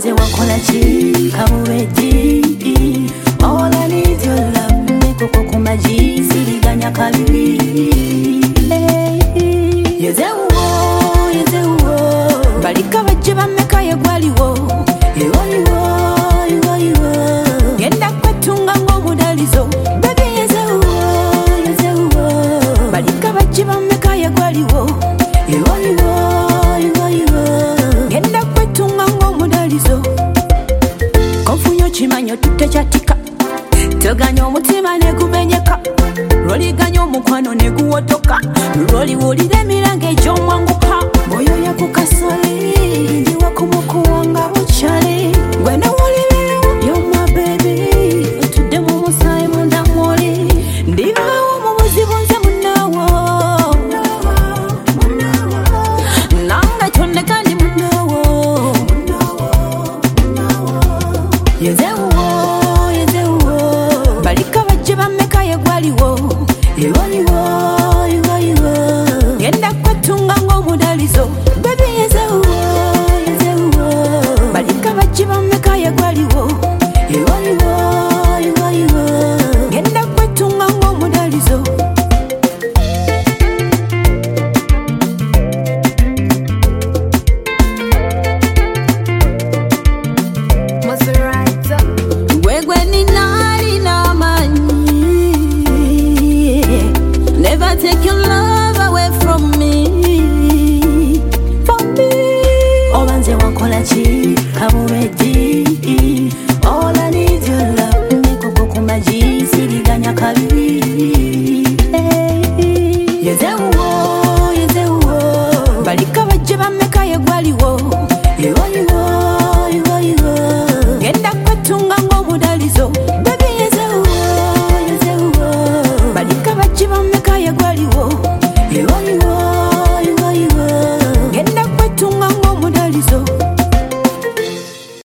Nze wakola ki kabubeji. All I need your love. Nekoko kumaji siriganya kalili. Yeze uwo balika bajje bameka yegwaliwo. Ewaliwo yenda kwetunga ng'omudalizo. Baby yeze uwo balika bajje bameka yegwaliwo. Ewaliwo yenda kwetunga ng'omudalizo. Konfunyo kimanyo tutechatika. Toganya omutima ne gumenyeka. Lwoliganya omukwano ne guwotoka. Lwoliwulira emiranga egy'omwanguka. Oyo yakukasole